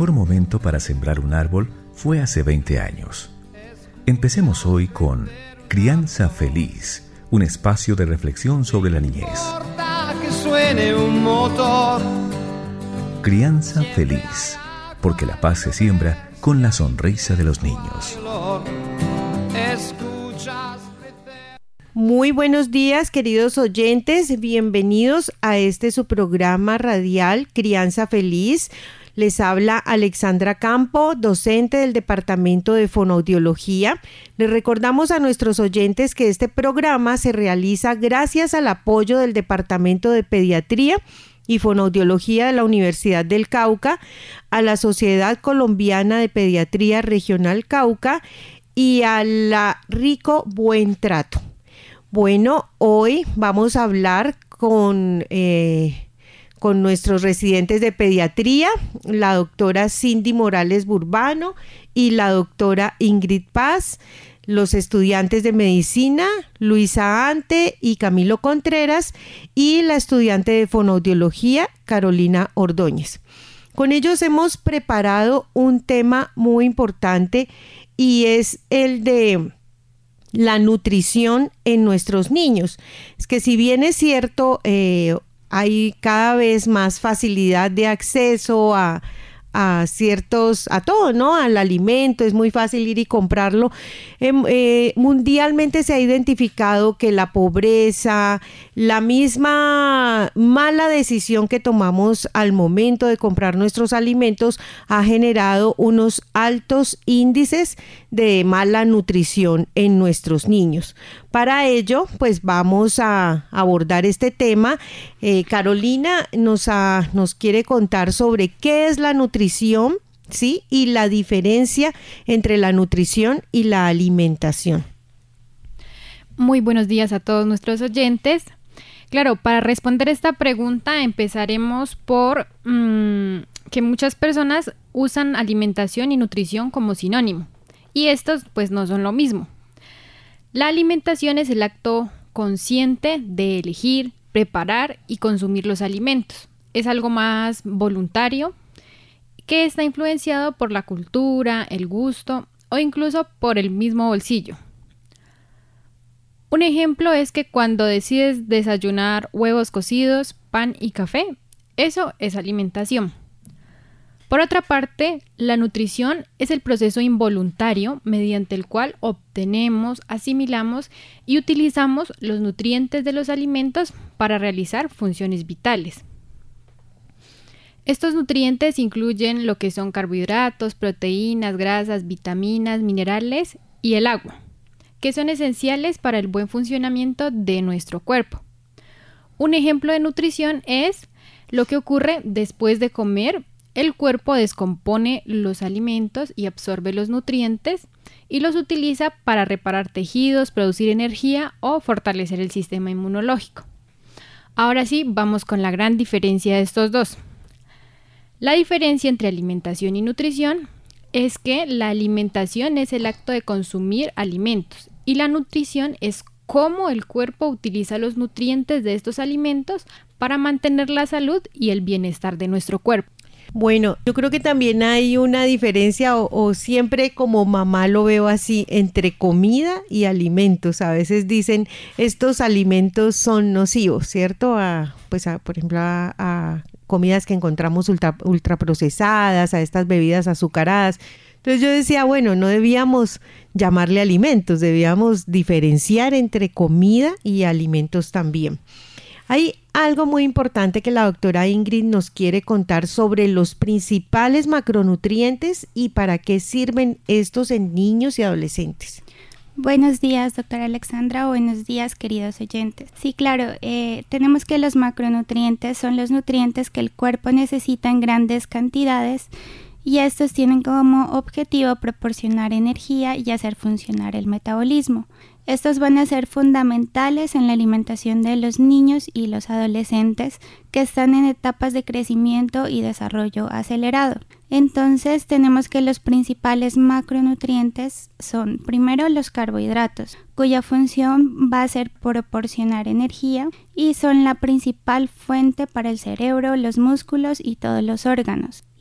mejor momento para sembrar un árbol fue hace 20 años. Empecemos hoy con Crianza Feliz, un espacio de reflexión sobre la niñez. Que suene un motor. Crianza Feliz, porque la paz se siembra con la sonrisa de los niños. Muy buenos días, queridos oyentes, bienvenidos a su programa radial Crianza Feliz. Les habla Alexandra Campo, docente del Departamento de Fonoaudiología. Les recordamos a nuestros oyentes que este programa se realiza gracias al apoyo del Departamento de Pediatría y Fonoaudiología de la Universidad del Cauca, a la Sociedad Colombiana de Pediatría Regional Cauca y a la Rico Buen Trato. Bueno, hoy vamos a hablar con nuestros residentes de pediatría, la doctora Cindy Morales Burbano y la doctora Ingrid Paz, los estudiantes de medicina, Luisa Ante y Camilo Contreras, y la estudiante de fonoaudiología, Carolina Ordóñez. Con ellos hemos preparado un tema muy importante y es el de la nutrición en nuestros niños. Es que si bien es cierto, hay cada vez más facilidad de acceso a todo, ¿no? Al alimento, es muy fácil ir y comprarlo. Mundialmente se ha identificado que la pobreza, la misma mala decisión que tomamos al momento de comprar nuestros alimentos ha generado unos altos índices de mala nutrición en nuestros niños. Para ello, pues vamos a abordar este tema. Carolina nos quiere contar sobre qué es la nutrición, ¿sí? Y la diferencia entre la nutrición y la alimentación. Muy buenos días a todos nuestros oyentes. Claro, para responder esta pregunta empezaremos por que muchas personas usan alimentación y nutrición como sinónimo. Y estos pues no son lo mismo. La alimentación es el acto consciente de elegir, preparar y consumir los alimentos. Es algo más voluntario que está influenciado por la cultura, el gusto o incluso por el mismo bolsillo. Un ejemplo es que cuando decides desayunar huevos cocidos, pan y café, eso es alimentación. Por otra parte, la nutrición es el proceso involuntario mediante el cual obtenemos, asimilamos y utilizamos los nutrientes de los alimentos para realizar funciones vitales. Estos nutrientes incluyen lo que son carbohidratos, proteínas, grasas, vitaminas, minerales y el agua, que son esenciales para el buen funcionamiento de nuestro cuerpo. Un ejemplo de nutrición es lo que ocurre después de comer. El cuerpo descompone los alimentos y absorbe los nutrientes y los utiliza para reparar tejidos, producir energía o fortalecer el sistema inmunológico. Ahora sí, vamos con la gran diferencia de estos dos. La diferencia entre alimentación y nutrición es que la alimentación es el acto de consumir alimentos y la nutrición es cómo el cuerpo utiliza los nutrientes de estos alimentos para mantener la salud y el bienestar de nuestro cuerpo. Bueno, yo creo que también hay una diferencia o siempre como mamá lo veo así entre comida y alimentos. A veces dicen estos alimentos son nocivos, ¿cierto? Por ejemplo, a comidas que encontramos ultraprocesadas, a estas bebidas azucaradas. Entonces yo decía, bueno, no debíamos llamarle alimentos, debíamos diferenciar entre comida y alimentos también. Hay algo muy importante que la doctora Ingrid nos quiere contar sobre los principales macronutrientes y para qué sirven estos en niños y adolescentes. Buenos días, doctora Alexandra. Buenos días, queridos oyentes. Sí, claro, tenemos que los macronutrientes son los nutrientes que el cuerpo necesita en grandes cantidades y estos tienen como objetivo proporcionar energía y hacer funcionar el metabolismo. Estos van a ser fundamentales en la alimentación de los niños y los adolescentes que están en etapas de crecimiento y desarrollo acelerado. Entonces tenemos que los principales macronutrientes son primero los carbohidratos, cuya función va a ser proporcionar energía y son la principal fuente para el cerebro, los músculos y todos los órganos.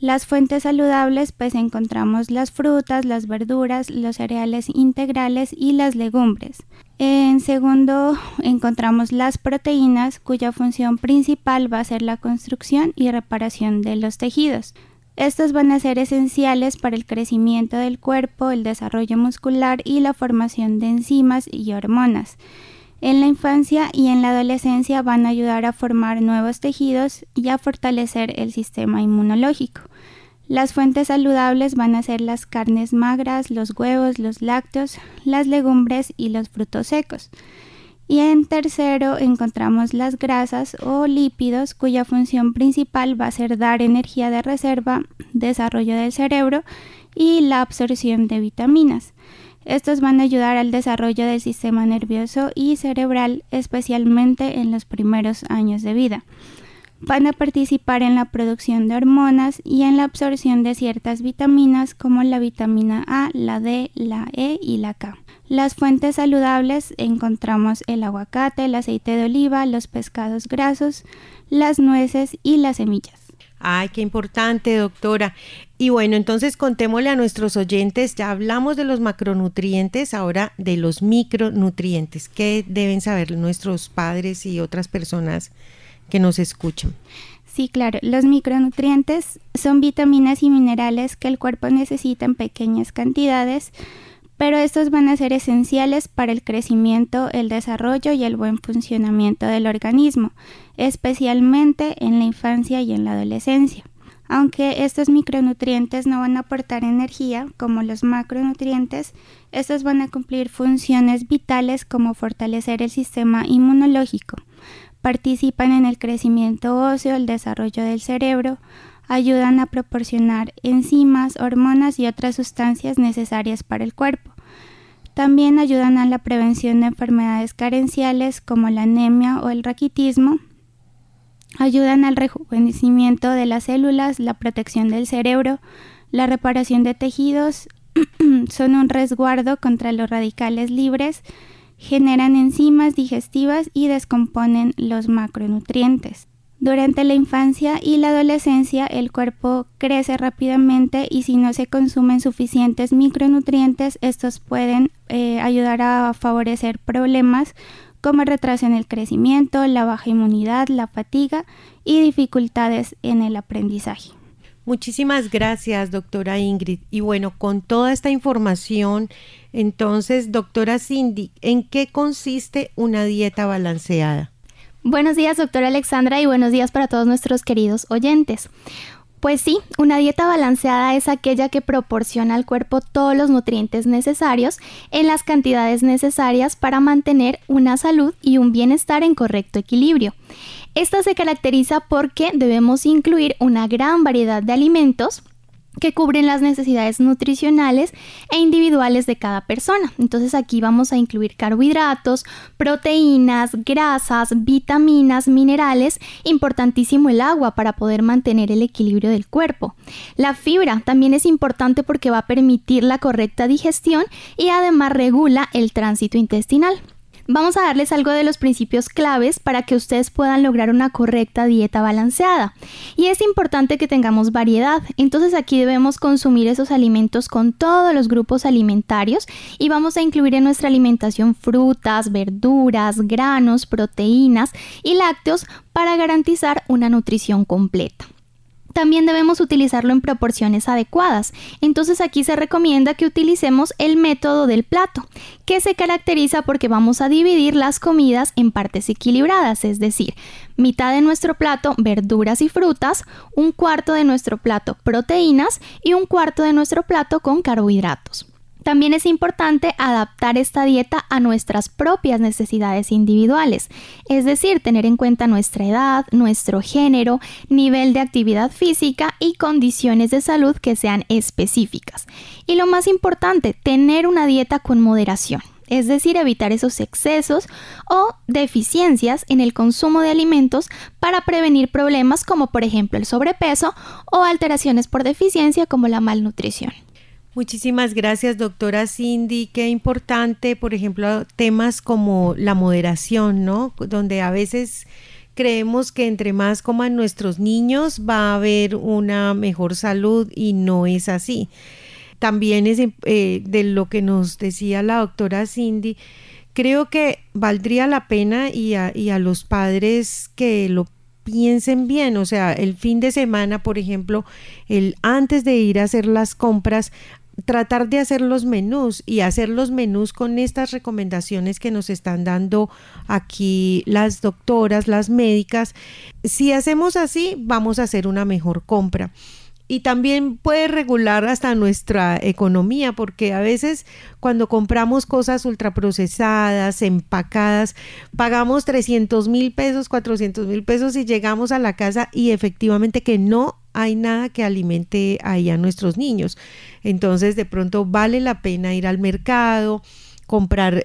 Las fuentes saludables, pues encontramos las frutas, las verduras, los cereales integrales y las legumbres. En segundo, encontramos las proteínas, cuya función principal va a ser la construcción y reparación de los tejidos. Estos van a ser esenciales para el crecimiento del cuerpo, el desarrollo muscular y la formación de enzimas y hormonas. En la infancia y en la adolescencia van a ayudar a formar nuevos tejidos y a fortalecer el sistema inmunológico. Las fuentes saludables van a ser las carnes magras, los huevos, los lácteos, las legumbres y los frutos secos. Y en tercero encontramos las grasas o lípidos, cuya función principal va a ser dar energía de reserva, desarrollo del cerebro y la absorción de vitaminas. Estos van a ayudar al desarrollo del sistema nervioso y cerebral, especialmente en los primeros años de vida. Van a participar en la producción de hormonas y en la absorción de ciertas vitaminas como la vitamina A, la D, la E y la K. Las fuentes saludables encontramos el aguacate, el aceite de oliva, los pescados grasos, las nueces y las semillas. Ay, qué importante, doctora. Y bueno, entonces contémosle a nuestros oyentes, ya hablamos de los macronutrientes, ahora de los micronutrientes. ¿Qué deben saber nuestros padres y otras personas que nos escuchan? Sí, claro. Los micronutrientes son vitaminas y minerales que el cuerpo necesita en pequeñas cantidades, pero estos van a ser esenciales para el crecimiento, el desarrollo y el buen funcionamiento del organismo, especialmente en la infancia y en la adolescencia. Aunque estos micronutrientes no van a aportar energía como los macronutrientes, estos van a cumplir funciones vitales como fortalecer el sistema inmunológico. Participan en el crecimiento óseo, el desarrollo del cerebro, ayudan a proporcionar enzimas, hormonas y otras sustancias necesarias para el cuerpo. También ayudan a la prevención de enfermedades carenciales como la anemia o el raquitismo. Ayudan al rejuvenecimiento de las células, la protección del cerebro, la reparación de tejidos, son un resguardo contra los radicales libres, generan enzimas digestivas y descomponen los macronutrientes. Durante la infancia y la adolescencia el cuerpo crece rápidamente y si no se consumen suficientes micronutrientes, estos pueden ayudar a favorecer problemas como el retraso en el crecimiento, la baja inmunidad, la fatiga y dificultades en el aprendizaje. Muchísimas gracias, doctora Ingrid. Y bueno, con toda esta información, entonces, doctora Cindy, ¿en qué consiste una dieta balanceada? Buenos días, doctora Alexandra, y buenos días para todos nuestros queridos oyentes. Pues sí, una dieta balanceada es aquella que proporciona al cuerpo todos los nutrientes necesarios en las cantidades necesarias para mantener una salud y un bienestar en correcto equilibrio. Esta se caracteriza porque debemos incluir una gran variedad de alimentos que cubren las necesidades nutricionales e individuales de cada persona. Entonces aquí vamos a incluir carbohidratos, proteínas, grasas, vitaminas, minerales, importantísimo el agua para poder mantener el equilibrio del cuerpo. La fibra también es importante porque va a permitir la correcta digestión y además regula el tránsito intestinal. Vamos a darles algo de los principios claves para que ustedes puedan lograr una correcta dieta balanceada. Y es importante que tengamos variedad, entonces aquí debemos consumir esos alimentos con todos los grupos alimentarios y vamos a incluir en nuestra alimentación frutas, verduras, granos, proteínas y lácteos para garantizar una nutrición completa. También debemos utilizarlo en proporciones adecuadas. Entonces aquí se recomienda que utilicemos el método del plato, que se caracteriza porque vamos a dividir las comidas en partes equilibradas, es decir, mitad de nuestro plato verduras y frutas, un cuarto de nuestro plato proteínas y un cuarto de nuestro plato con carbohidratos. También es importante adaptar esta dieta a nuestras propias necesidades individuales, es decir, tener en cuenta nuestra edad, nuestro género, nivel de actividad física y condiciones de salud que sean específicas. Y lo más importante, tener una dieta con moderación, es decir, evitar esos excesos o deficiencias en el consumo de alimentos para prevenir problemas como por ejemplo el sobrepeso o alteraciones por deficiencia como la malnutrición. Muchísimas gracias, doctora Cindy. Qué importante, por ejemplo, temas como la moderación, ¿no? Donde a veces creemos que entre más coman nuestros niños va a haber una mejor salud y no es así. También es de lo que nos decía la doctora Cindy, creo que valdría la pena y a los padres que lo piensen bien, o sea, el fin de semana, por ejemplo, antes de ir a hacer las compras, tratar de hacer los menús y hacer los menús con estas recomendaciones que nos están dando aquí las doctoras, las médicas. Si hacemos así, vamos a hacer una mejor compra. Y también puede regular hasta nuestra economía, porque a veces cuando compramos cosas ultraprocesadas, empacadas, pagamos 300,000 pesos, 400,000 pesos y llegamos a la casa y efectivamente que no hay nada que alimente ahí a nuestros niños. Entonces de pronto vale la pena ir al mercado, comprar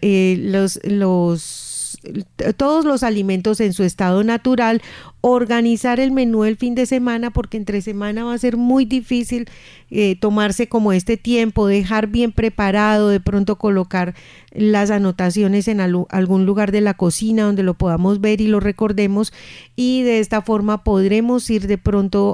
todos los alimentos en su estado natural, organizar el menú el fin de semana, porque entre semana va a ser muy difícil tomarse como este tiempo, dejar bien preparado, de pronto colocar las anotaciones en algún lugar de la cocina donde lo podamos ver y lo recordemos, y de esta forma podremos ir de pronto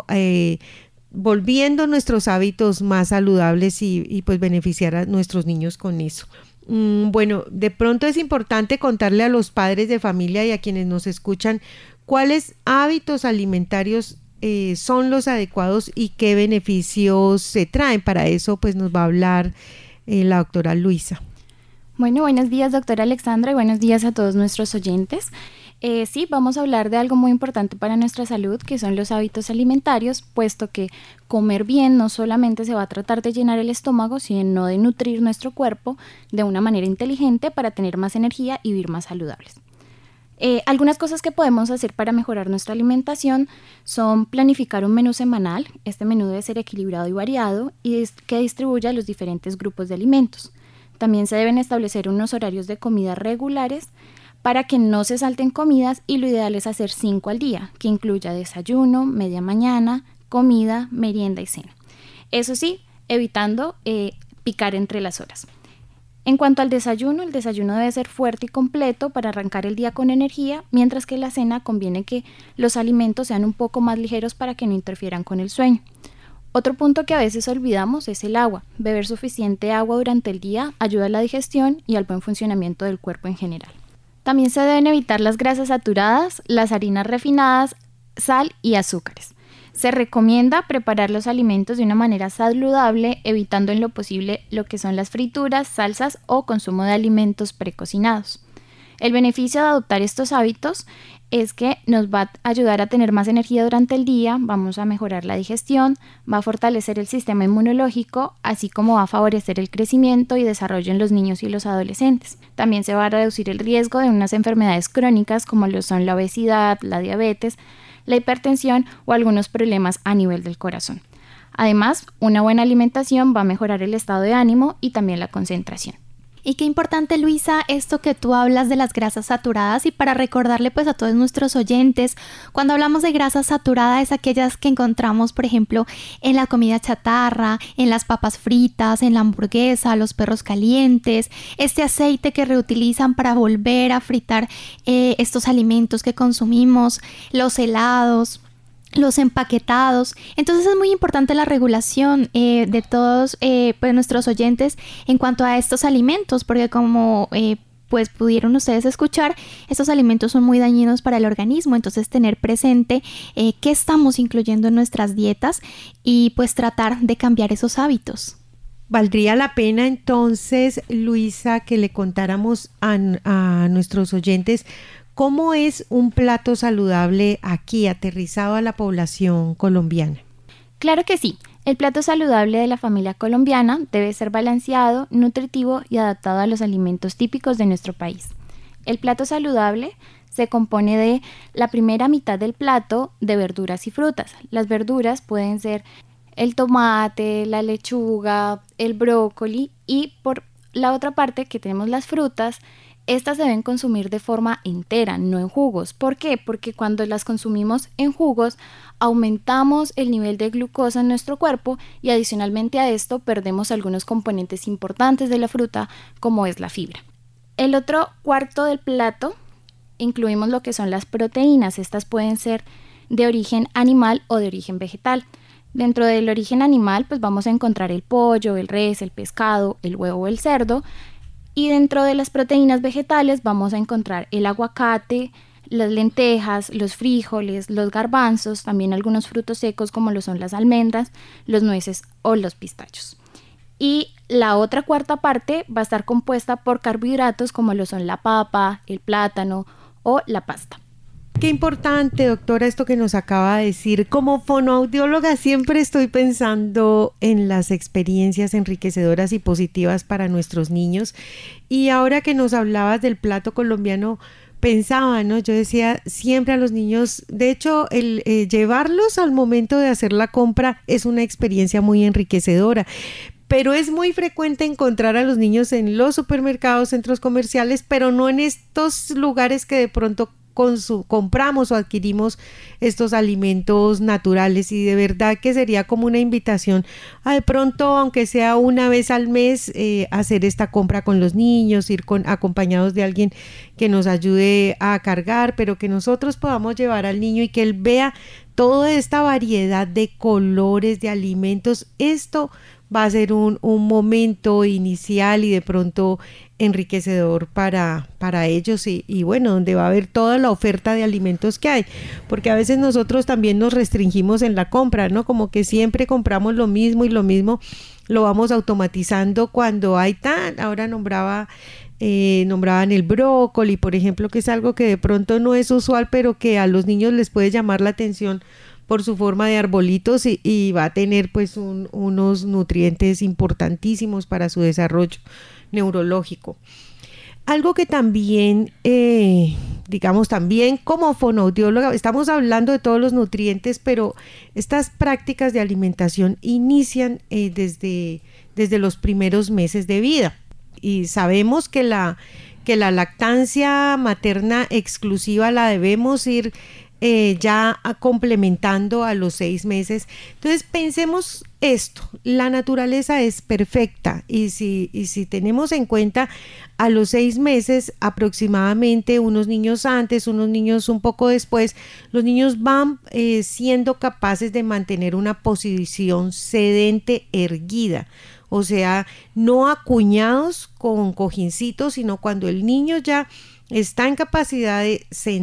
volviendo nuestros hábitos más saludables y pues beneficiar a nuestros niños con eso. Bueno, de pronto es importante contarle a los padres de familia y a quienes nos escuchan cuáles hábitos alimentarios son los adecuados y qué beneficios se traen. Para eso pues nos va a hablar la doctora Luisa. Bueno, buenos días, doctora Alexandra, y buenos días a todos nuestros oyentes. Sí, vamos a hablar de algo muy importante para nuestra salud, que son los hábitos alimentarios, puesto que comer bien no solamente se va a tratar de llenar el estómago, sino de nutrir nuestro cuerpo de una manera inteligente para tener más energía y vivir más saludables. Algunas cosas que podemos hacer para mejorar nuestra alimentación son planificar un menú semanal. Este menú debe ser equilibrado y variado y que distribuya los diferentes grupos de alimentos. También se deben establecer unos horarios de comida regulares para que no se salten comidas, y lo ideal es hacer 5 al día, que incluya desayuno, media mañana, comida, merienda y cena. Eso sí, evitando picar entre las horas. En cuanto al desayuno, el desayuno debe ser fuerte y completo para arrancar el día con energía, mientras que la cena conviene que los alimentos sean un poco más ligeros para que no interfieran con el sueño. Otro punto que a veces olvidamos es el agua. Beber suficiente agua durante el día ayuda a la digestión y al buen funcionamiento del cuerpo en general. También se deben evitar las grasas saturadas, las harinas refinadas, sal y azúcares. Se recomienda preparar los alimentos de una manera saludable, evitando en lo posible lo que son las frituras, salsas o consumo de alimentos precocinados. El beneficio de adoptar estos hábitos es que nos va a ayudar a tener más energía durante el día, vamos a mejorar la digestión, va a fortalecer el sistema inmunológico, así como va a favorecer el crecimiento y desarrollo en los niños y los adolescentes. También se va a reducir el riesgo de unas enfermedades crónicas como lo son la obesidad, la diabetes, la hipertensión o algunos problemas a nivel del corazón. Además, una buena alimentación va a mejorar el estado de ánimo y también la concentración. Y qué importante, Luisa, esto que tú hablas de las grasas saturadas, y para recordarle pues a todos nuestros oyentes, cuando hablamos de grasa saturada es aquellas que encontramos, por ejemplo, en la comida chatarra, en las papas fritas, en la hamburguesa, los perros calientes, este aceite que reutilizan para volver a fritar estos alimentos que consumimos, los helados, los empaquetados. Entonces es muy importante la regulación de todos pues nuestros oyentes en cuanto a estos alimentos, porque como pues pudieron ustedes escuchar, estos alimentos son muy dañinos para el organismo. Entonces tener presente qué estamos incluyendo en nuestras dietas y pues tratar de cambiar esos hábitos. Valdría la pena entonces, Luisa, que le contáramos a nuestros oyentes ¿cómo es un plato saludable aquí, aterrizado a la población colombiana? Claro que sí. El plato saludable de la familia colombiana debe ser balanceado, nutritivo y adaptado a los alimentos típicos de nuestro país. El plato saludable se compone de la primera mitad del plato de verduras y frutas. Las verduras pueden ser el tomate, la lechuga, el brócoli, y por la otra parte que tenemos las frutas. Estas se deben consumir de forma entera, no en jugos. ¿Por qué? Porque cuando las consumimos en jugos, aumentamos el nivel de glucosa en nuestro cuerpo y adicionalmente a esto perdemos algunos componentes importantes de la fruta, como es la fibra. El otro cuarto del plato incluimos lo que son las proteínas. Estas pueden ser de origen animal o de origen vegetal. Dentro del origen animal, pues vamos a encontrar el pollo, el res, el pescado, el huevo o el cerdo. Y dentro de las proteínas vegetales vamos a encontrar el aguacate, las lentejas, los frijoles, los garbanzos, también algunos frutos secos como lo son las almendras, los nueces o los pistachos. Y la otra cuarta parte va a estar compuesta por carbohidratos como lo son la papa, el plátano o la pasta. Qué importante, doctora, esto que nos acaba de decir. Como fonoaudióloga siempre estoy pensando en las experiencias enriquecedoras y positivas para nuestros niños. Y ahora que nos hablabas del plato colombiano, pensaba, ¿no? Yo decía siempre a los niños, de hecho, el llevarlos al momento de hacer la compra es una experiencia muy enriquecedora. Pero es muy frecuente encontrar a los niños en los supermercados, centros comerciales, pero no en estos lugares que de pronto compramos o adquirimos estos alimentos naturales, y de verdad que sería como una invitación a de pronto, aunque sea una vez al mes, hacer esta compra con los niños, ir acompañados de alguien que nos ayude a cargar, pero que nosotros podamos llevar al niño y que él vea toda esta variedad de colores, de alimentos. Esto va a ser un momento inicial y de pronto enriquecedor para ellos y bueno, donde va a haber toda la oferta de alimentos que hay, porque a veces nosotros también nos restringimos en la compra, ¿no? Como que siempre compramos lo mismo y lo mismo lo vamos automatizando cuando hay ahora nombraban el brócoli, por ejemplo, que es algo que de pronto no es usual, pero que a los niños les puede llamar la atención por su forma de arbolitos y va a tener pues unos nutrientes importantísimos para su desarrollo neurológico. Algo que también, también como fonoaudióloga, estamos hablando de todos los nutrientes, pero estas prácticas de alimentación inician desde los primeros meses de vida. Y sabemos que la lactancia materna exclusiva la debemos ir ya complementando a los 6 meses. Entonces pensemos esto, la naturaleza es perfecta y si tenemos en cuenta a los 6 meses aproximadamente, unos niños antes, unos niños un poco después, los niños van siendo capaces de mantener una posición sedente erguida, o sea, no acuñados con cojincitos, sino cuando el niño ya está en capacidad de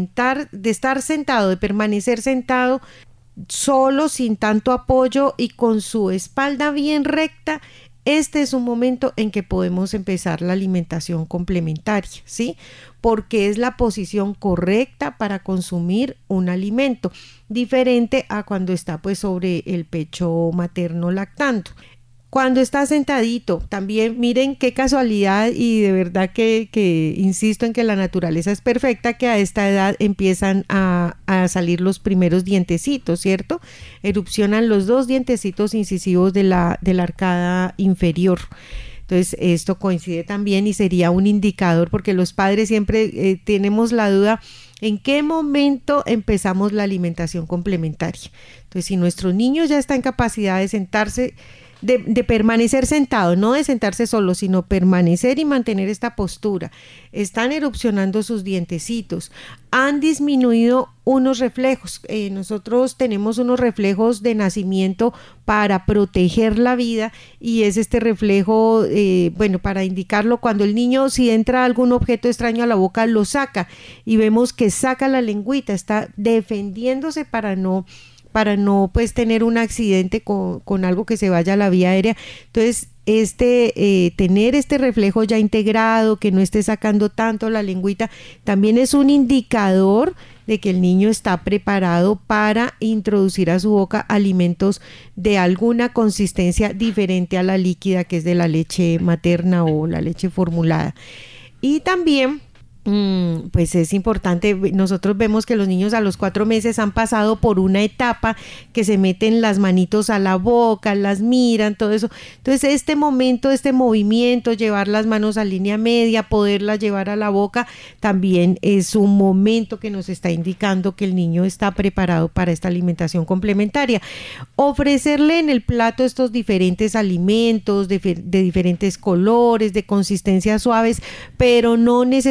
estar sentado, de permanecer sentado solo, sin tanto apoyo y con su espalda bien recta. Este es un momento en que podemos empezar la alimentación complementaria, ¿sí? Porque es la posición correcta para consumir un alimento, diferente a cuando está pues sobre el pecho materno lactando. Cuando está sentadito, también miren qué casualidad, y de verdad que insisto en que la naturaleza es perfecta, que a esta edad empiezan a salir los primeros dientecitos, ¿cierto? Erupcionan los 2 dientecitos incisivos de la arcada inferior. Entonces esto coincide también y sería un indicador, porque los padres siempre tenemos la duda en qué momento empezamos la alimentación complementaria. Entonces, si nuestro niño ya está en capacidad de sentarse, de permanecer sentado, no de sentarse solo, sino permanecer y mantener esta postura, están erupcionando sus dientecitos, han disminuido unos reflejos. Nosotros tenemos unos reflejos de nacimiento para proteger la vida, y es este reflejo, para indicarlo, cuando el niño, si entra algún objeto extraño a la boca, lo saca y vemos que saca la lengüita, está defendiéndose para no pues tener un accidente con algo que se vaya a la vía aérea. Entonces tener este reflejo ya integrado, que no esté sacando tanto la lengüita, también es un indicador de que el niño está preparado para introducir a su boca alimentos de alguna consistencia diferente a la líquida, que es de la leche materna o la leche formulada. Y también pues es importante, nosotros vemos que los niños a los 4 meses han pasado por una etapa que se meten las manitos a la boca, las miran, todo eso. Entonces este momento, este movimiento, llevar las manos a línea media, poderlas llevar a la boca, también es un momento que nos está indicando que el niño está preparado para esta alimentación complementaria. Ofrecerle en el plato estos diferentes alimentos de diferentes colores, de consistencias suaves, pero no necesariamente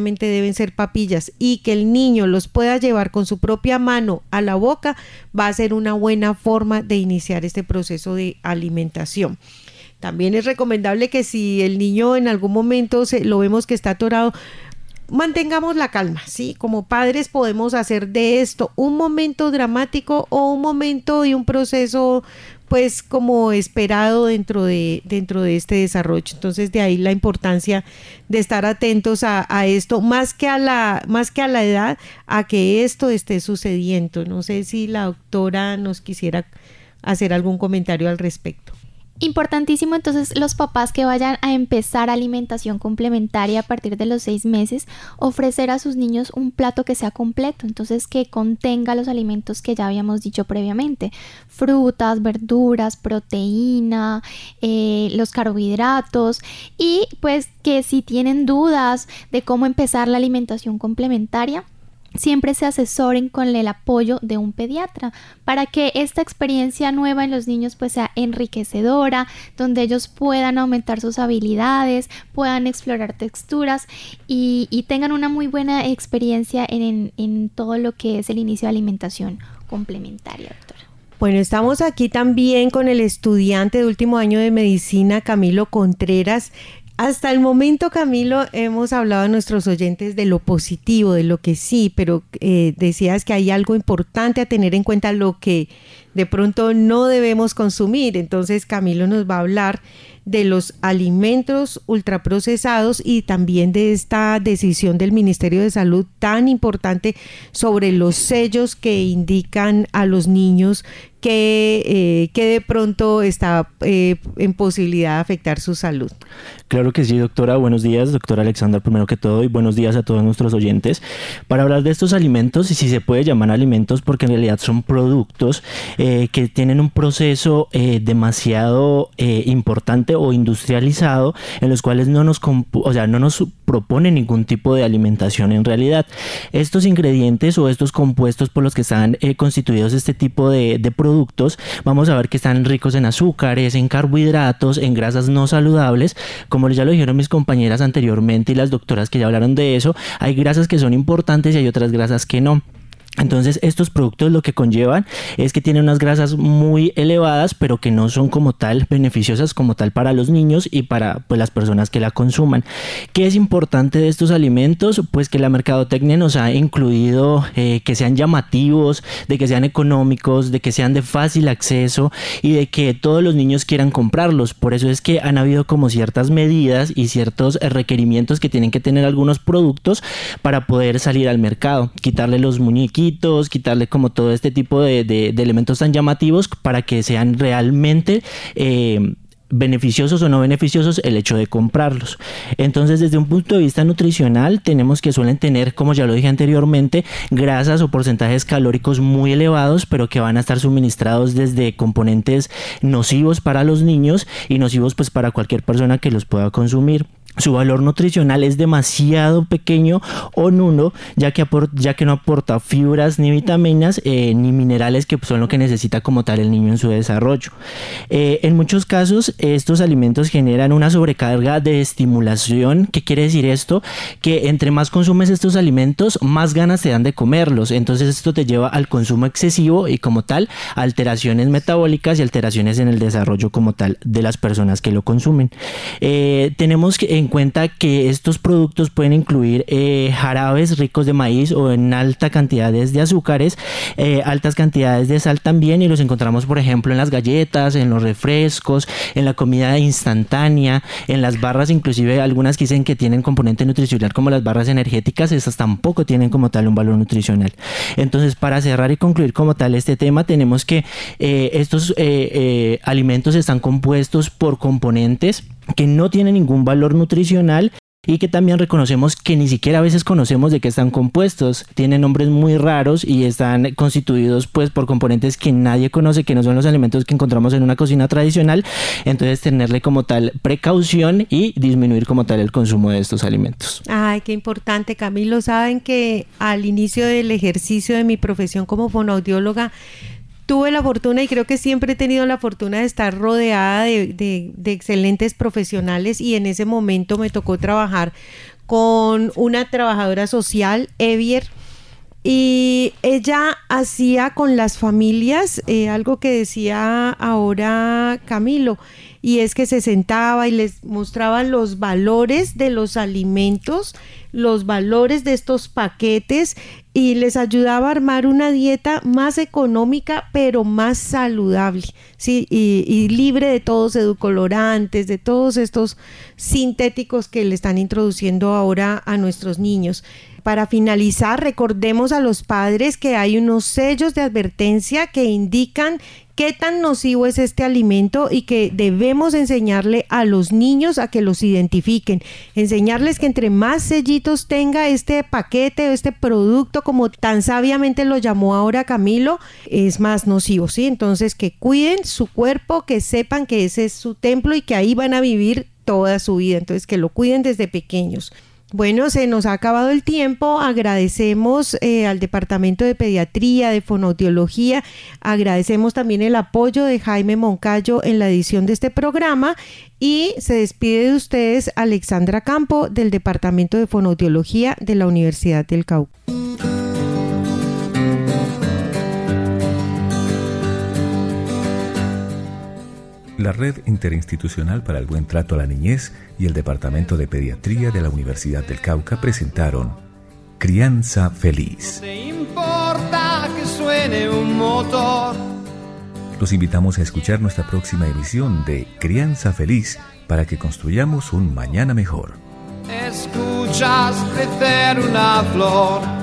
solamente deben ser papillas y que el niño los pueda llevar con su propia mano a la boca, va a ser una buena forma de iniciar este proceso de alimentación. También es recomendable que si el niño en algún momento lo vemos que está atorado, mantengamos la calma, ¿sí? Como padres podemos hacer de esto un momento dramático o un momento y un proceso pues como esperado dentro de este desarrollo. Entonces de ahí la importancia de estar atentos a esto, más que a la edad, a que esto esté sucediendo. No sé si la doctora nos quisiera hacer algún comentario al respecto. Importantísimo entonces los papás que vayan a empezar alimentación complementaria a partir de los 6 meses, ofrecer a sus niños un plato que sea completo, entonces que contenga los alimentos que ya habíamos dicho previamente, frutas, verduras, proteína, los carbohidratos, y pues que si tienen dudas de cómo empezar la alimentación complementaria, siempre se asesoren con el apoyo de un pediatra para que esta experiencia nueva en los niños pues sea enriquecedora, donde ellos puedan aumentar sus habilidades, puedan explorar texturas y tengan una muy buena experiencia en todo lo que es el inicio de alimentación complementaria, doctora. Bueno, estamos aquí también con el estudiante de último año de medicina, Camilo Contreras. Hasta el momento, Camilo, hemos hablado a nuestros oyentes de lo positivo, de lo que sí, pero decías que hay algo importante a tener en cuenta, lo que de pronto no debemos consumir. Entonces, Camilo nos va a hablar de los alimentos ultraprocesados y también de esta decisión del Ministerio de Salud tan importante sobre los sellos que indican a los niños que de pronto está en posibilidad de afectar su salud. Claro que sí, doctora. Buenos días, doctora Alexandra, primero que todo, y buenos días a todos nuestros oyentes. Para hablar de estos alimentos, y si se puede llamar alimentos, porque en realidad son productos que tienen un proceso demasiado importante o industrializado, en los cuales no nos propone ningún tipo de alimentación en realidad. Estos ingredientes o estos compuestos por los que están constituidos este tipo de productos, vamos a ver que están ricos en azúcares, en carbohidratos, en grasas no saludables. Como ya lo dijeron mis compañeras anteriormente y las doctoras que ya hablaron de eso, hay grasas que son importantes y hay otras grasas que no. Entonces estos productos lo que conllevan es que tienen unas grasas muy elevadas, pero que no son como tal beneficiosas como tal para los niños y para pues las personas que la consuman. ¿Qué es importante de estos alimentos? Pues que la mercadotecnia nos ha incluido que sean llamativos, de que sean económicos, de que sean de fácil acceso y de que todos los niños quieran comprarlos. Por eso es que han habido como ciertas medidas y ciertos requerimientos que tienen que tener algunos productos para poder salir al mercado, quitarle los muñequitos, quitarle como todo este tipo de elementos tan llamativos para que sean realmente beneficiosos o no beneficiosos el hecho de comprarlos. Entonces, desde un punto de vista nutricional, tenemos que suelen tener, como ya lo dije anteriormente, grasas o porcentajes calóricos muy elevados, pero que van a estar suministrados desde componentes nocivos para los niños y nocivos pues para cualquier persona que los pueda consumir. Su valor nutricional es demasiado pequeño o nulo, ya que no aporta fibras ni vitaminas ni minerales, que son lo que necesita como tal el niño en su desarrollo. En muchos casos estos alimentos generan una sobrecarga de estimulación. ¿Qué quiere decir esto? Que entre más consumes estos alimentos, más ganas te dan de comerlos. Entonces esto te lleva al consumo excesivo y como tal alteraciones metabólicas y alteraciones en el desarrollo como tal de las personas que lo consumen. Tenemos que en cuenta que estos productos pueden incluir jarabes ricos de maíz o en altas cantidades de azúcares, altas cantidades de sal también, y los encontramos por ejemplo en las galletas, en los refrescos, en la comida instantánea, en las barras, inclusive algunas que dicen que tienen componente nutricional como las barras energéticas, esas tampoco tienen como tal un valor nutricional. Entonces, para cerrar y concluir como tal este tema, tenemos que estos alimentos están compuestos por componentes que no tienen ningún valor nutricional y que también reconocemos que ni siquiera a veces conocemos de qué están compuestos. Tienen nombres muy raros y están constituidos pues por componentes que nadie conoce, que no son los alimentos que encontramos en una cocina tradicional. Entonces tenerle como tal precaución y disminuir como tal el consumo de estos alimentos. Ay, qué importante, Camilo. Saben que al inicio del ejercicio de mi profesión como fonoaudióloga tuve la fortuna, y creo que siempre he tenido la fortuna, de estar rodeada de excelentes profesionales, y en ese momento me tocó trabajar con una trabajadora social, Evier, y ella hacía con las familias algo que decía ahora Camilo, y es que se sentaba y les mostraba los valores de los alimentos, los valores de estos paquetes, y les ayudaba a armar una dieta más económica pero más saludable, ¿sí? Y libre de todos edulcorantes, de todos estos sintéticos que le están introduciendo ahora a nuestros niños. Para finalizar, recordemos a los padres que hay unos sellos de advertencia que indican qué tan nocivo es este alimento y que debemos enseñarle a los niños a que los identifiquen, enseñarles que entre más sellitos tenga este paquete o este producto, como tan sabiamente lo llamó ahora Camilo, es más nocivo, ¿sí? Entonces que cuiden su cuerpo, que sepan que ese es su templo y que ahí van a vivir toda su vida, entonces que lo cuiden desde pequeños. Bueno, se nos ha acabado el tiempo. Agradecemos al Departamento de Pediatría, de Fonoaudiología. Agradecemos también el apoyo de Jaime Moncayo en la edición de este programa. Y se despide de ustedes Alexandra Campo, del Departamento de Fonoaudiología de la Universidad del Cauca. La Red Interinstitucional para el Buen Trato a la Niñez y el Departamento de Pediatría de la Universidad del Cauca presentaron Crianza Feliz. No te importa que suene un motor. Los invitamos a escuchar nuestra próxima emisión de Crianza Feliz para que construyamos un mañana mejor. Escuchas crecer una flor.